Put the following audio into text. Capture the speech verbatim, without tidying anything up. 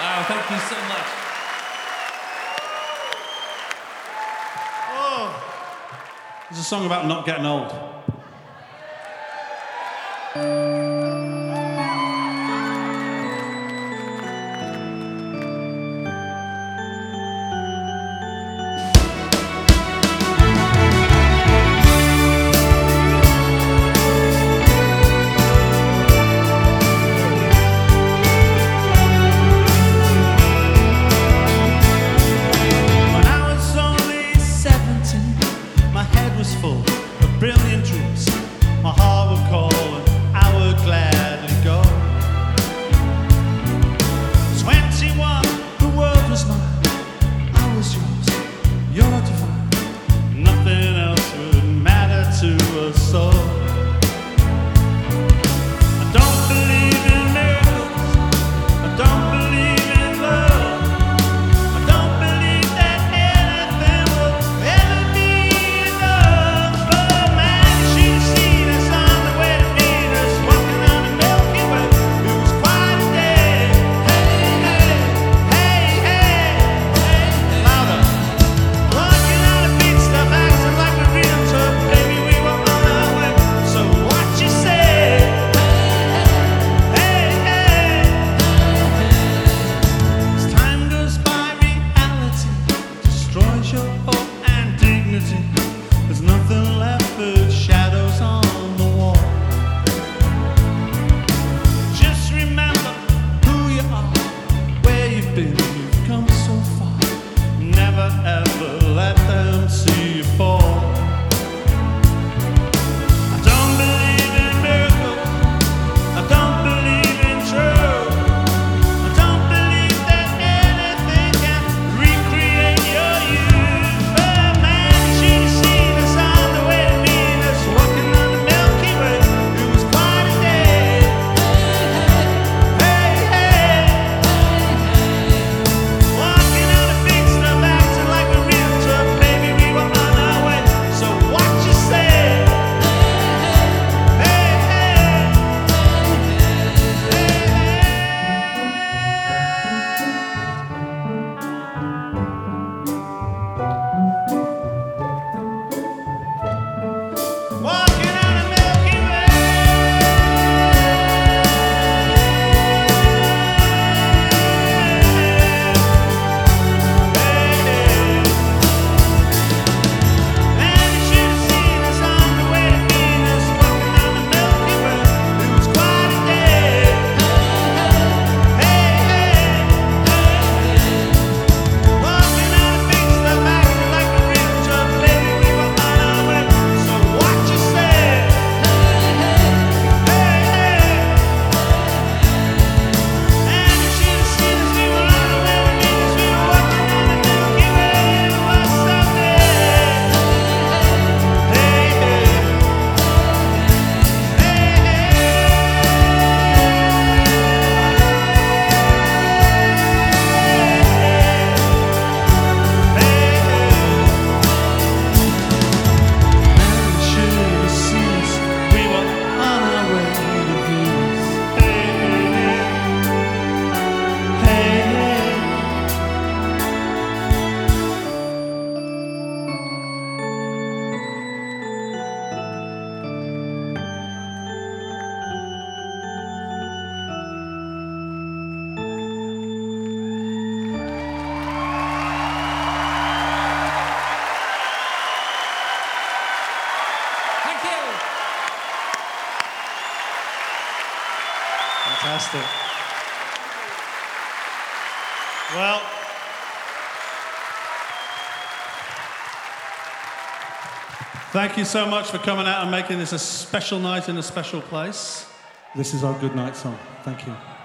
Wow, thank you so much. Oh, there's a song about not getting old. Full of brilliant dreams, my heart would call and I would gladly go. Twenty-one, the world was mine, I was yours, you're divine. Nothing else would matter to us all. I don't believe in miracles, I don't believe in love, I don't believe that anything will ever be enough. But man, she seen us on the way to Venus, walking on the Milky Way. It was quite a day. Hey, hey, hey, hey, hey, louder. Walking on the beach, stuff acting like a real tough. Baby, we were on our way. So what you say? Hey, hey, as time goes by, reality destroys your hope and dignity. There's nothing left but shadows on the wall. Just remember who you are, where you've been, you've come so far. Never ever let them see you fall. I don't believe in miracles, I don't believe in truth, I don't believe that anything can recreate your youth. But man, you should have seen us on the way to Venus, walking on the Milky Way. It was quite a day. Hey, hey, walking on the big stuff, acting like a real tough. Baby, we were on our way. So what you say? Hey, hey, walking on the Milky Way. Man, you should have seen us on the way to Venus, walking on the Milky Way. It was quite a day. Hey, hey, walking on the big stuff, acting like a real tough. Baby, we were on our way. So what you say? Hey, hey, man, you should have seen us. We were on our way to Venus. We were walking on the Milky Way. It was someday. Hey, hey, Thank you. Fantastic. Well, thank you so much for coming out and making this a special night in a special place. This is our good night song. Thank you.